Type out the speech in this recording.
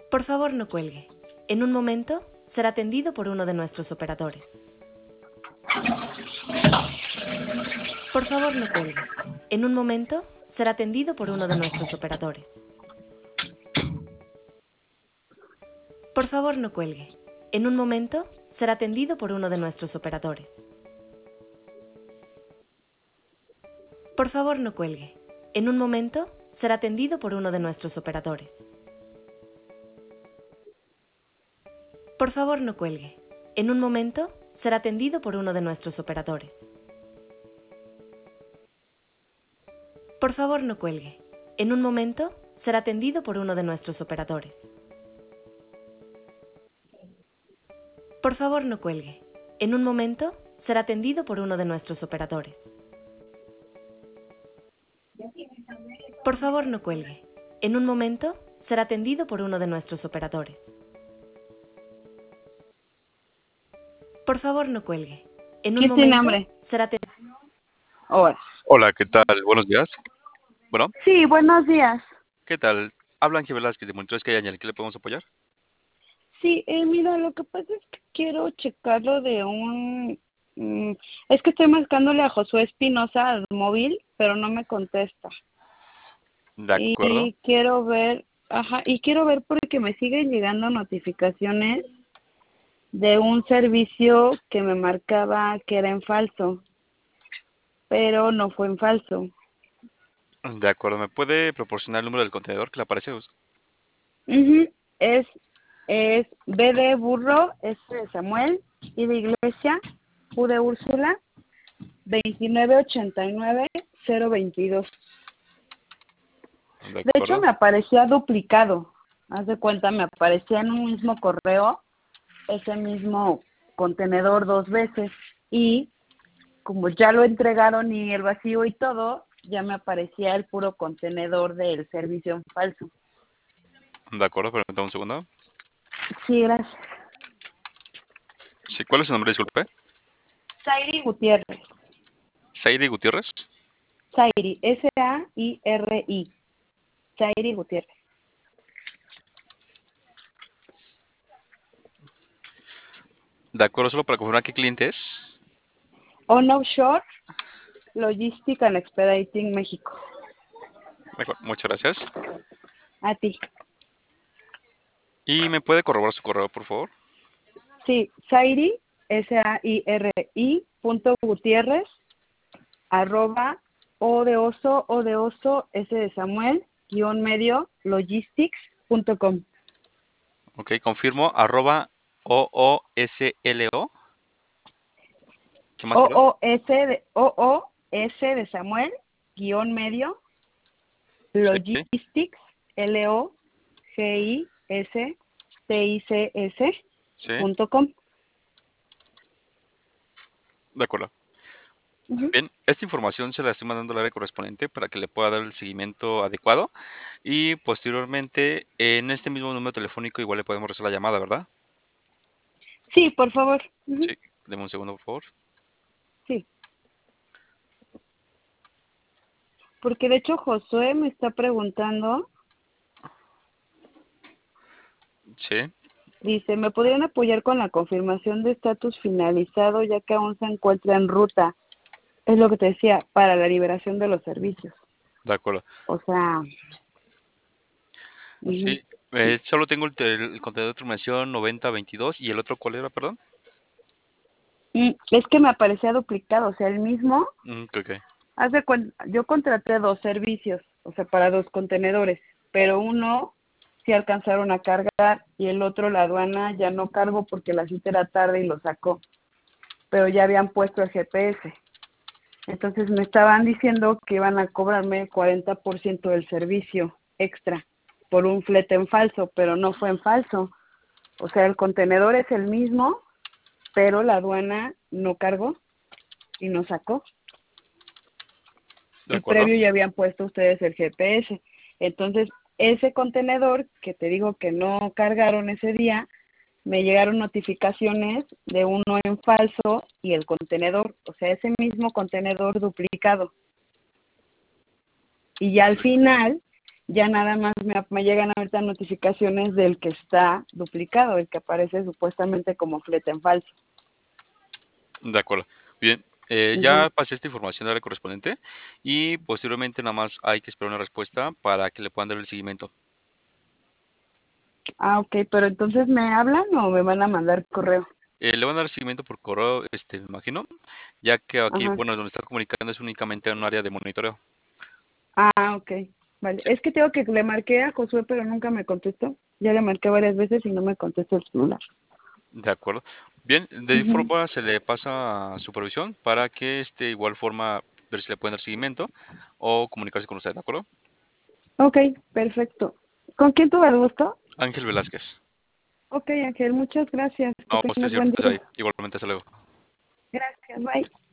Por favor, no cuelgue. En un momento será atendido por uno de nuestros operadores. Por favor, no cuelgue. En un momento será atendido por uno de nuestros operadores. Por favor, no cuelgue. En un momento será atendido por uno de nuestros operadores. Por favor, no cuelgue. En un momento será atendido por uno de nuestros operadores. Por favor, no cuelgue. En un momento será atendido por uno de nuestros operadores. Por favor, no cuelgue. En un momento será atendido por uno de nuestros operadores. Por favor, no cuelgue. En un momento será atendido por uno de nuestros operadores. Por favor, no cuelgue. En un momento será atendido por uno de nuestros operadores. Por favor, no cuelgue. En un ¿Quién tiene momento hambre? será atendido. Hola. Hola, ¿qué tal? Buenos días. Bueno, Sí, buenos días. ¿qué tal? Habla Ángel Velázquez de Monitores que hay, ¿en qué le podemos apoyar? Sí, mira, lo que pasa es que quiero checarlo de es que estoy marcándole a Josué Espinosa al móvil, pero no me contesta. De acuerdo. Y quiero ver porque me siguen llegando notificaciones de un servicio que me marcaba que era en falso, pero no fue en falso. De acuerdo, ¿me puede proporcionar el número del contenedor que le aparece? Ujú, es B de burro, S de Samuel, I de iglesia, U de Úrsula, 2989022. De De hecho, acuerdo. me aparecía duplicado. Haz de cuenta, me aparecía en un mismo correo ese mismo contenedor 2 veces. Y como ya lo entregaron y el vacío y todo, ya me aparecía el puro contenedor del servicio en falso. De acuerdo, permítame un segundo. Sí, gracias. Sí, ¿cuál es su nombre? Disculpe. Sairi Gutiérrez. Saidi Gutiérrez. Sairi, Sairi. Sairi Gutiérrez. De acuerdo, solo para confirmar qué cliente es. On Offshore Logistic and Expediting México. Mejor, muchas gracias. A ti. ¿Y me puede corroborar su correo, por favor? Sí, Sairi, Sairi, Gutiérrez, @ O de oso, S de Samuel, _ logistics.com. Ok, confirmo, @OOSLO. ¿Qué más, perdón? O-O-S de Samuel, _ Sí, logistics, sí, logistics.com. de acuerdo. Uh-huh. Bien, esta información se la estoy mandando al área correspondiente para que le pueda dar el seguimiento adecuado y posteriormente en este mismo número telefónico igual le podemos rezar la llamada, ¿verdad? Sí, por favor. Uh-huh. Sí, deme un segundo, por favor. Sí. Porque de hecho Josué me está preguntando, Sí, dice, ¿me podrían apoyar con la confirmación de estatus finalizado ya que aún se encuentra en ruta? Es lo que te decía, para la liberación de los servicios. de acuerdo. O sea, uh-huh. Sí, solo tengo el contenedor de terminación 9022 y el otro, ¿cuál era, perdón? Es que me aparecía duplicado, o sea, el mismo, Ok, haz de cuenta, yo contraté 2 servicios, o sea, para 2 contenedores, pero uno sí alcanzaron a cargar y el otro la aduana ya no cargó porque la cita era tarde y lo sacó, pero ya habían puesto el GPS. Entonces me estaban diciendo que iban a cobrarme el 40% del servicio extra por un flete en falso, pero no fue en falso. O sea, el contenedor es el mismo, pero la aduana no cargó y no sacó. de Y acuerdo. previo ya habían puesto ustedes el GPS. Entonces, ese contenedor que te digo que no cargaron ese día, me llegaron notificaciones de uno en falso y el contenedor, o sea, ese mismo contenedor duplicado. Y ya al final ya nada más me llegan ahorita notificaciones del que está duplicado, el que aparece supuestamente como flete en falso. De acuerdo. Bien, ya pasé esta información al área correspondiente y posteriormente nada más hay que esperar una respuesta para que le puedan dar el seguimiento. Ah, ok, pero entonces ¿me hablan o me van a mandar correo? Le van a dar seguimiento por correo, me imagino, ya que aquí, Ajá. bueno, donde está comunicando es únicamente en un área de monitoreo. Ah, ok, vale. Sí, Es que tengo que le marqué a Josué, pero nunca me contestó. Ya le marqué varias veces y no me contestó el celular. de acuerdo. Bien, de igual Ujú. forma se le pasa a supervisión para que igual forma ver si le pueden dar seguimiento o comunicarse con usted, ¿de acuerdo? Ok, perfecto. ¿Con quién tuve el gusto? Ángel Velázquez. Ok, Ángel, muchas gracias. Que No, usted tengas siempre buen está ahí. día. Igualmente, hasta luego. Gracias, bye.